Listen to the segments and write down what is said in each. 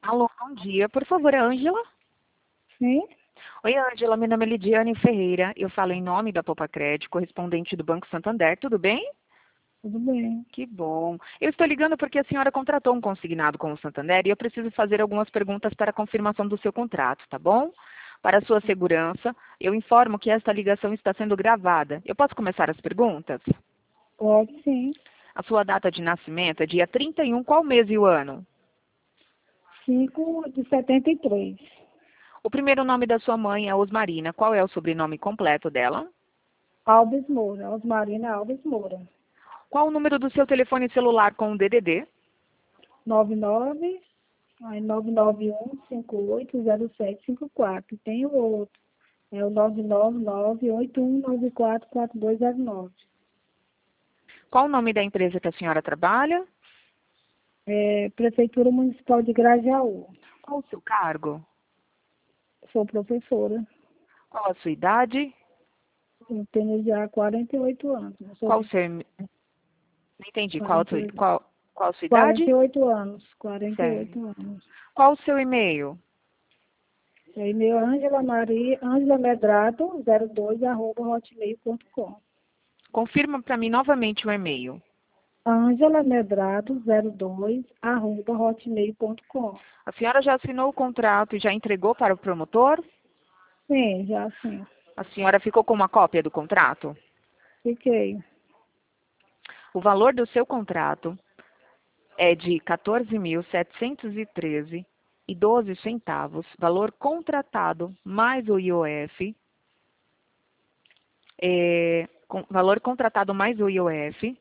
Alô, bom dia. Por favor, é Ângela? Sim, Oi, Ângela. Meu nome é Lidiane Ferreira. Eu falo em nome da Popacred, correspondente do Banco Santander. Tudo bem? tudo bem. Que bom. Eu estou ligando porque a senhora contratou um consignado com o Santander e eu preciso fazer algumas perguntas para a confirmação do seu contrato, tá bom? Para a sua segurança, eu informo que esta ligação está sendo gravada. Eu posso começar as perguntas? Pode sim. A sua data de nascimento é dia 31, qual mês e o ano? 5 de 73. O primeiro nome da sua mãe é Osmarina. Qual é o sobrenome completo dela? Alves Moura, Osmarina Alves Moura. Qual o número do seu telefone celular com o DDD? 99, aí 991580754. Tem o outro. É o 99981944209. Qual o nome da empresa que a senhora trabalha? É Prefeitura Municipal de Grajaú. Qual o seu cargo? Sou professora. Qual a sua idade? Eu tenho já 48 anos. Eu sou Qual o de seu... Não entendi. 48, Qual a sua idade? 48 anos. Sério. 48 anos. Qual o seu e-mail? É e-mail Ângela Maria, Ângela Medrado, 02, @hotmail.com. Confirma para mim novamente o e-mail. Ângela Medrado, 02, @hotmail.com. A senhora já assinou o contrato e já entregou para o promotor? Sim, já sim. A senhora ficou com uma cópia do contrato? Fiquei. O valor do seu contrato é de 14.713 e 12 centavos, valor contratado mais o IOF, valor contratado mais o IOF,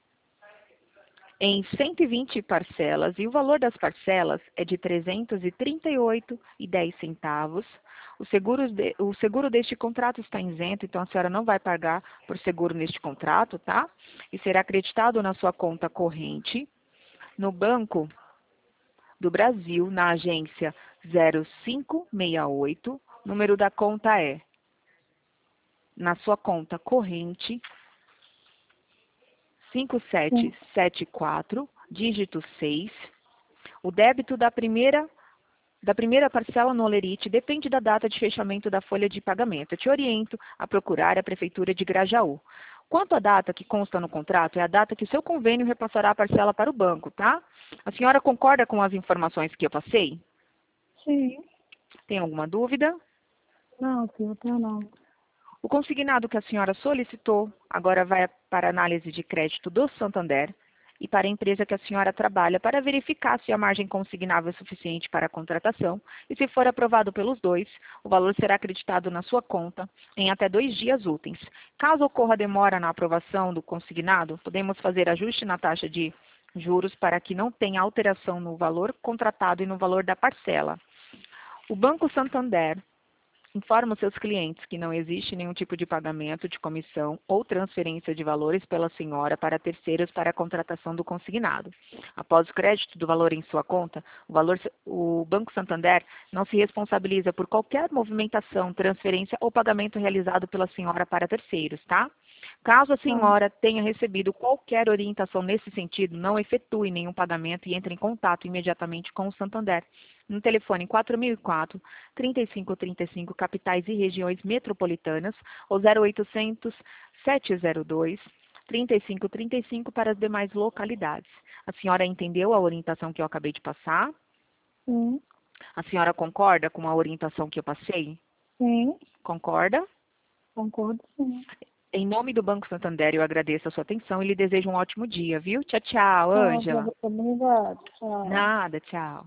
em 120 parcelas, e o valor das parcelas é de 338,10 centavos. O seguro deste contrato está isento, então a senhora não vai pagar por seguro neste contrato, tá? E será acreditado na sua conta corrente, no Banco do Brasil, na agência 0568. Número da conta é, na sua conta corrente, Sim. 5774, dígito 6. O débito da primeira parcela no Olerite depende da data de fechamento da folha de pagamento. Eu te oriento a procurar a Prefeitura de Grajaú. Quanto à data que consta no contrato, é a data que o seu convênio repassará a parcela para o banco, tá? A senhora concorda com as informações que eu passei? Sim. Tem alguma dúvida? Não, senhor, não. O consignado que a senhora solicitou agora vai para análise de crédito do Santander e para a empresa que a senhora trabalha para verificar se a margem consignável é suficiente para a contratação e, se for aprovado pelos dois, o valor será acreditado na sua conta em até 2 dias úteis. Caso ocorra demora na aprovação do consignado, podemos fazer ajuste na taxa de juros para que não tenha alteração no valor contratado e no valor da parcela. O Banco Santander informa os seus clientes que não existe nenhum tipo de pagamento de comissão ou transferência de valores pela senhora para terceiros para a contratação do consignado. Após o crédito do valor em sua conta, o Banco Santander não se responsabiliza por qualquer movimentação, transferência ou pagamento realizado pela senhora para terceiros, tá? Caso a Tá. senhora tenha recebido qualquer orientação nesse sentido, não efetue nenhum pagamento e entre em contato imediatamente com o Santander. No telefone 4004 3535, capitais e regiões metropolitanas, ou 0800 702 3535 para as demais localidades. A senhora entendeu a orientação que eu acabei de passar? Sim. A senhora concorda com a orientação que eu passei? Sim. Concorda? Concordo, sim. Em nome do Banco Santander, eu agradeço a sua atenção e lhe desejo um ótimo dia, viu? Tchau, tchau, Tchau, Ângela. obrigado. Tchau. Nada, tchau.